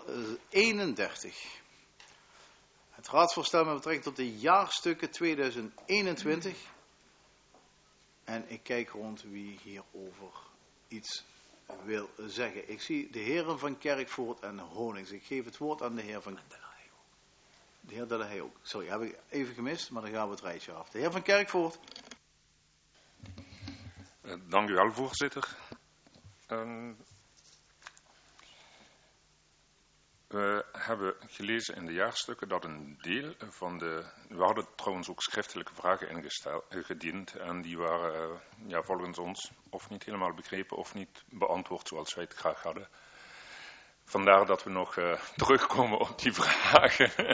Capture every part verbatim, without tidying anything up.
eenendertig. Het raadsvoorstel met betrekking tot de jaarstukken tweeduizend eenentwintig. En ik kijk rond wie hierover iets wil zeggen. Ik zie de heren van Kerkvoort en Honings. Ik geef het woord aan de heer van... De heer Delahaye ook. Sorry, heb ik even gemist, maar dan gaan we het rijtje af. De heer van Kerkvoort. Uh, dank u wel, voorzitter. Uh, we hebben gelezen in de jaarstukken dat een deel van de... We hadden trouwens ook schriftelijke vragen ingediend en die waren uh, ja, volgens ons of niet helemaal begrepen of niet beantwoord zoals wij het graag hadden. Vandaar dat we nog uh, terugkomen op die vragen.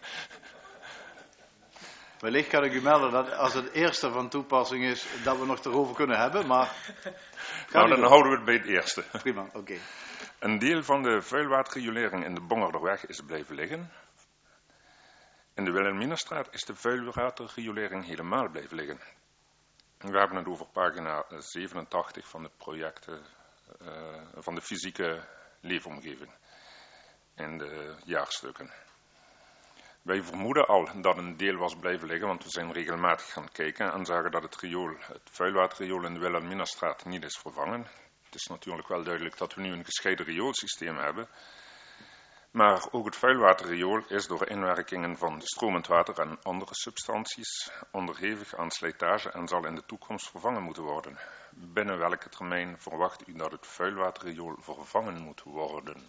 Wellicht kan ik u melden dat als het eerste van toepassing is, dat we nog erover kunnen hebben, maar... Nou, dan houden we het bij het eerste. Prima, oké. Okay. Een deel van de vuilwaterriolering in de Bongerderweg is blijven liggen. In de Wilhelminastraat is de vuilwaterriolering helemaal blijven liggen. We hebben het over pagina zevenentachtig van het project uh, van de fysieke leefomgeving in de jaarstukken. Wij vermoeden al dat een deel was blijven liggen, want we zijn regelmatig gaan kijken en zagen dat het riool, het vuilwaterriool in de Wilhelminastraat niet is vervangen. Het is natuurlijk wel duidelijk dat we nu een gescheiden rioolsysteem hebben. Maar ook het vuilwaterriool is door inwerkingen van stromend water en andere substanties onderhevig aan slijtage en zal in de toekomst vervangen moeten worden. Binnen welke termijn verwacht u dat het vuilwaterriool vervangen moet worden?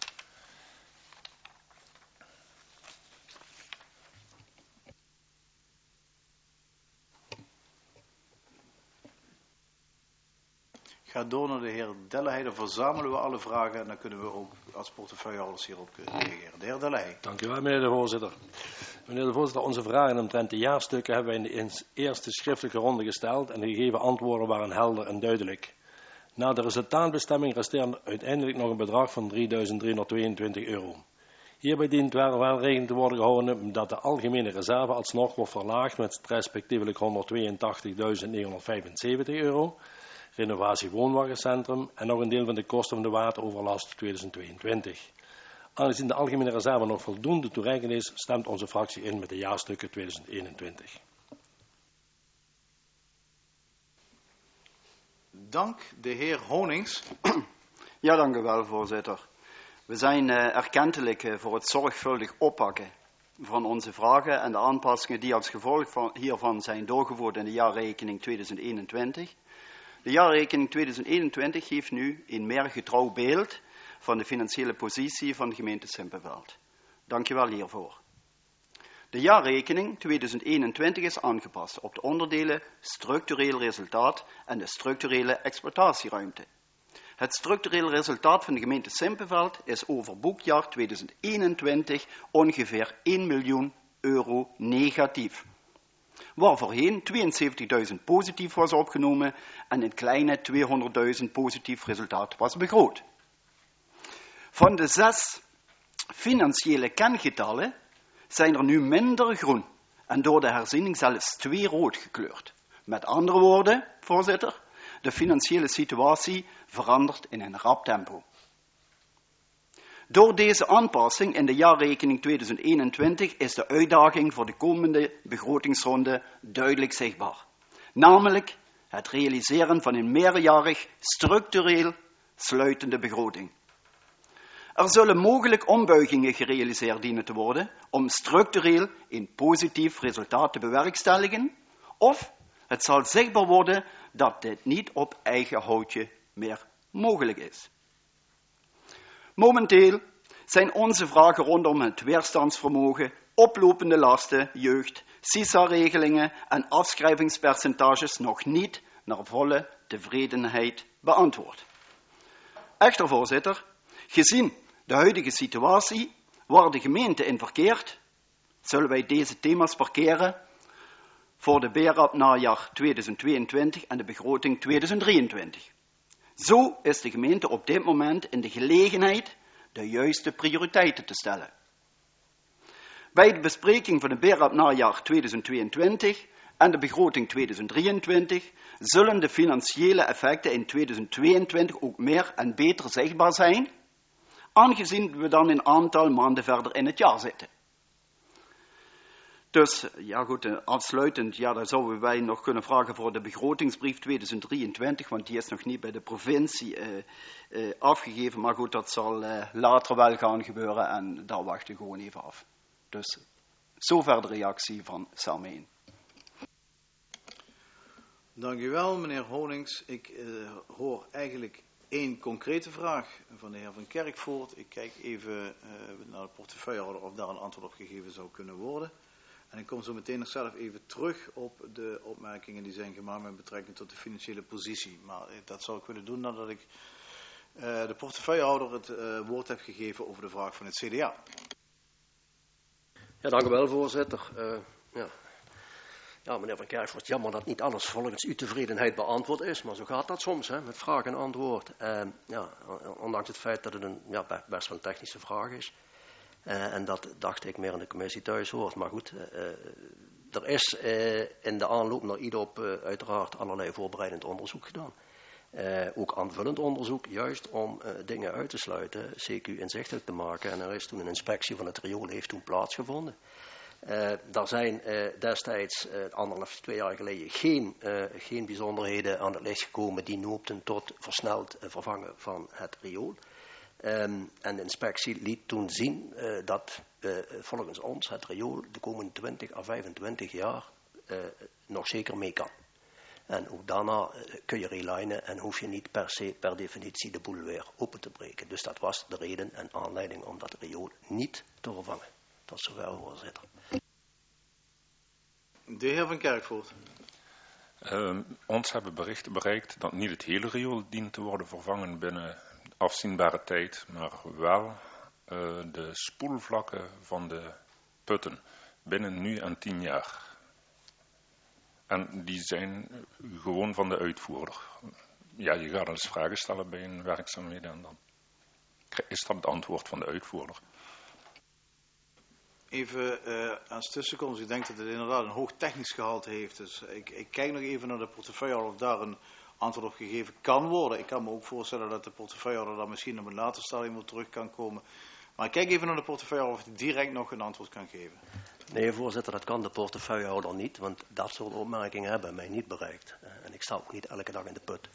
Ga door naar de heer Delahaye, dan verzamelen we alle vragen en dan kunnen we ook als portefeuillehouders hierop reageren. De heer Delahaye. Dank u wel, meneer de voorzitter. Meneer de voorzitter, onze vragen omtrent de jaarstukken hebben wij in de eerste schriftelijke ronde gesteld en de gegeven antwoorden waren helder en duidelijk. Na de resultaatbestemming resteert uiteindelijk nog een bedrag van drieduizend driehonderdtweeëntwintig euro. Hierbij dient wel rekening te worden gehouden dat de algemene reserve alsnog wordt verlaagd met respectievelijk honderdtweeëntachtigduizend negenhonderdvijfenzeventig euro. Renovatie woonwagencentrum en nog een deel van de kosten van de wateroverlast tweeduizend tweeëntwintig. Aangezien de algemene reserve nog voldoende toereikend is, stemt onze fractie in met de jaarstukken tweeduizend eenentwintig. Dank. De heer Honings. Ja, dank u wel, voorzitter. We zijn uh, erkentelijk uh, voor het zorgvuldig oppakken van onze vragen en de aanpassingen die als gevolg van, hiervan zijn doorgevoerd in de jaarrekening tweeduizend eenentwintig. De jaarrekening tweeduizend eenentwintig geeft nu een meer getrouw beeld van de financiële positie van de gemeente Simpelveld. Dank je wel hiervoor. De jaarrekening tweeduizend eenentwintig is aangepast op de onderdelen structureel resultaat en de structurele exploitatieruimte. Het structurele resultaat van de gemeente Simpelveld is over boekjaar tweeduizend eenentwintig ongeveer één miljoen euro negatief. Waar voorheen tweeënzeventigduizend positief was opgenomen en een kleine tweehonderdduizend positief resultaat was begroot. Van de zes financiële kengetallen zijn er nu minder groen en door de herziening zelfs twee rood gekleurd. Met andere woorden, voorzitter, de financiële situatie verandert in een rap tempo. Door deze aanpassing in de jaarrekening tweeduizend eenentwintig is de uitdaging voor de komende begrotingsronde duidelijk zichtbaar. Namelijk het realiseren van een meerjarig structureel sluitende begroting. Er zullen mogelijk ombuigingen gerealiseerd dienen te worden om structureel een positief resultaat te bewerkstelligen, of het zal zichtbaar worden dat dit niet op eigen houtje meer mogelijk is. Momenteel zijn onze vragen rondom het weerstandsvermogen, oplopende lasten, jeugd, S I S A-regelingen en afschrijvingspercentages nog niet naar volle tevredenheid beantwoord. Echter, voorzitter, gezien de huidige situatie waar de gemeente in verkeert, zullen wij deze thema's parkeren voor de B R A P najaar tweeduizend tweeëntwintig en de begroting tweeduizend drieëntwintig. Zo is de gemeente op dit moment in de gelegenheid de juiste prioriteiten te stellen. Bij de bespreking van de B R A P najaar tweeduizend tweeëntwintig en de begroting tweeduizend drieëntwintig zullen de financiële effecten in tweeduizend tweeëntwintig ook meer en beter zichtbaar zijn, aangezien we dan een aantal maanden verder in het jaar zitten. Dus, ja goed, afsluitend, ja, dan zouden wij nog kunnen vragen voor de begrotingsbrief tweeduizend drieëntwintig, want die is nog niet bij de provincie uh, uh, afgegeven. Maar goed, dat zal uh, later wel gaan gebeuren en daar wachten we gewoon even af. Dus, zover de reactie van Samen. Dank u wel, meneer Honings. Ik uh, hoor eigenlijk één concrete vraag van de heer Van Kerkvoort. Ik kijk even uh, naar de portefeuillehouder of daar een antwoord op gegeven zou kunnen worden. En ik kom zo meteen nog zelf even terug op de opmerkingen die zijn gemaakt met betrekking tot de financiële positie. Maar dat zou ik willen doen nadat ik uh, de portefeuillehouder het uh, woord heb gegeven over de vraag van het C D A. Ja, dank u wel, voorzitter. Uh, ja. ja, meneer Van Kerkvoort, jammer dat niet alles volgens uw tevredenheid beantwoord is, maar zo gaat dat soms, hè, met vraag en antwoord. Uh, ja, ondanks het feit dat het een ja, best wel een technische vraag is. Uh, en dat dacht ik meer in de commissie thuis hoort. Maar goed, uh, er is uh, in de aanloop naar I D O P uh, uiteraard allerlei voorbereidend onderzoek gedaan. Uh, ook aanvullend onderzoek, juist om uh, dingen uit te sluiten, C Q inzichtelijk te maken. En er is toen een inspectie van het riool heeft toen plaatsgevonden. Uh, daar zijn uh, destijds, uh, anderhalf, twee jaar geleden, geen, uh, geen bijzonderheden aan het licht gekomen die noopten tot versneld uh, vervangen van het riool. Um, en de inspectie liet toen zien uh, dat uh, volgens ons het riool de komende twintig à vijfentwintig jaar uh, nog zeker mee kan. En ook daarna uh, kun je relinen en hoef je niet per se per definitie de boel weer open te breken. Dus dat was de reden en aanleiding om dat riool niet te vervangen. Tot zover, voorzitter. De heer Van Kerkvoort. Uh, ons hebben berichten bereikt dat niet het hele riool dient te worden vervangen binnen afzienbare tijd, maar wel uh, de spoelvlakken van de putten binnen nu en tien jaar. En die zijn gewoon van de uitvoerder. Ja, je gaat eens vragen stellen bij een werkzaamheden en dan is dat het antwoord van de uitvoerder. Even uh, als tussenkomst, ik denk dat het inderdaad een hoog technisch gehalte heeft. Dus ik, ik kijk nog even naar de portefeuillehouder of daar een antwoord op gegeven kan worden. Ik kan me ook voorstellen dat de portefeuillehouder daar misschien op een later stadium weer terug kan komen. Maar ik kijk even naar de portefeuillehouder of hij direct nog een antwoord kan geven. Nee, voorzitter, dat kan de portefeuillehouder niet, want dat soort opmerkingen hebben mij niet bereikt. En ik sta ook niet elke dag in de put.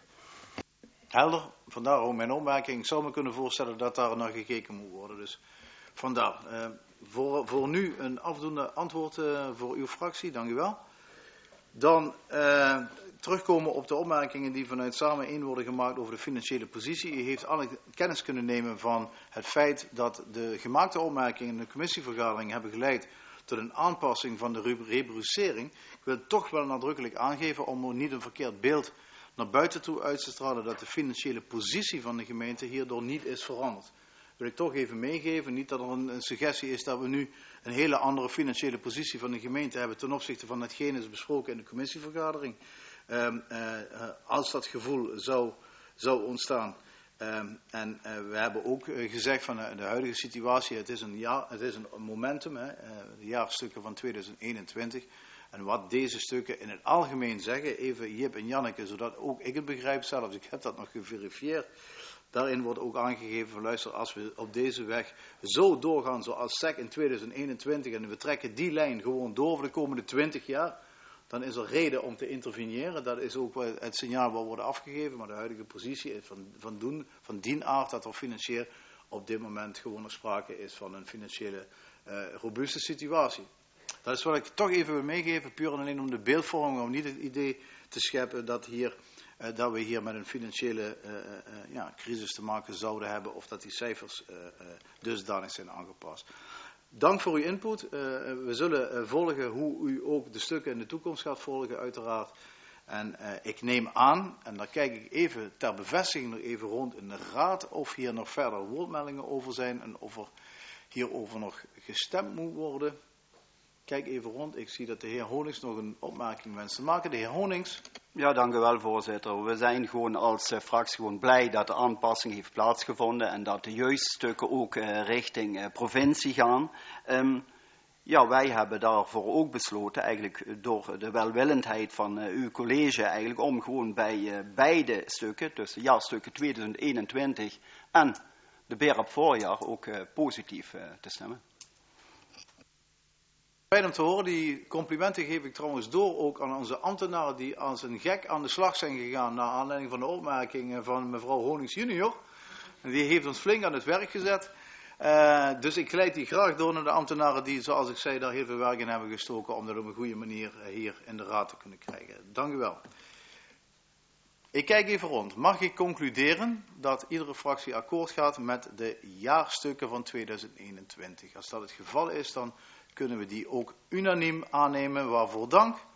Helder, vandaar ook mijn opmerking. Ik zou me kunnen voorstellen dat daar naar gekeken moet worden. Dus vandaar. Uh, voor, voor nu een afdoende antwoord uh, voor uw fractie, dank u wel. Dan uh, terugkomen op de opmerkingen die vanuit Samen één worden gemaakt over de financiële positie. U heeft alle kennis kunnen nemen van het feit dat de gemaakte opmerkingen in de commissievergadering hebben geleid tot een aanpassing van de rubricering. Ik wil toch wel nadrukkelijk aangeven om er niet een verkeerd beeld naar buiten toe uit te stralen dat de financiële positie van de gemeente hierdoor niet is veranderd. Wil ik toch even meegeven, niet dat er een, een suggestie is dat we nu een hele andere financiële positie van de gemeente hebben ten opzichte van hetgeen is besproken in de commissievergadering. Um, uh, uh, als dat gevoel zou, zou ontstaan. Um, en uh, we hebben ook uh, gezegd van uh, de huidige situatie, het is een, jaar, het is een momentum, hè, uh, de jaarstukken van tweeduizend eenentwintig. En wat deze stukken in het algemeen zeggen, even Jip en Janneke, zodat ook ik het begrijp zelfs, ik heb dat nog geverifieerd. Daarin wordt ook aangegeven van luister, als we op deze weg zo doorgaan zoals S E C in tweeduizend eenentwintig en we trekken die lijn gewoon door voor de komende twintig jaar, dan is er reden om te interveneren. Dat is ook het signaal wat wordt afgegeven, maar de huidige positie is van, van, doen, van dien aard dat er financieel op dit moment gewoon nog sprake is van een financiële uh, robuuste situatie. Dat is wat ik toch even wil meegeven, puur en alleen om de beeldvorming, om niet het idee te scheppen dat, hier, uh, dat we hier met een financiële uh, uh, ja, crisis te maken zouden hebben of dat die cijfers uh, uh, dusdanig zijn aangepast. Dank voor uw input. Uh, we zullen uh, volgen hoe u ook de stukken in de toekomst gaat volgen, uiteraard. En uh, ik neem aan, en daar kijk ik even ter bevestiging nog even rond in de raad, of hier nog verder woordmeldingen over zijn en of er hierover nog gestemd moet worden. Kijk even rond. Ik zie dat de heer Honings nog een opmerking wenst te maken. De heer Honings. Ja, dank u wel, voorzitter. We zijn gewoon als uh, fractie gewoon blij dat de aanpassing heeft plaatsgevonden en dat de juiste stukken ook uh, richting uh, provincie gaan. Um, ja, wij hebben daarvoor ook besloten, eigenlijk door de welwillendheid van uh, uw college, eigenlijk om gewoon bij uh, beide stukken, dus jaarstukken tweeduizend eenentwintig en de B E R A P voorjaar ook uh, positief uh, te stemmen. Fijn om te horen. Die complimenten geef ik trouwens door ook aan onze ambtenaren die als een gek aan de slag zijn gegaan naar aanleiding van de opmerkingen van mevrouw Honings junior. En die heeft ons flink aan het werk gezet. Uh, dus ik leid die graag door naar de ambtenaren die, zoals ik zei, daar heel veel werk in hebben gestoken om dat op een goede manier uh, hier in de raad te kunnen krijgen. Dank u wel. Ik kijk even rond. Mag ik concluderen dat iedere fractie akkoord gaat met de jaarstukken van tweeduizend eenentwintig? Als dat het geval is, dan kunnen we die ook unaniem aannemen. Waarvoor dank.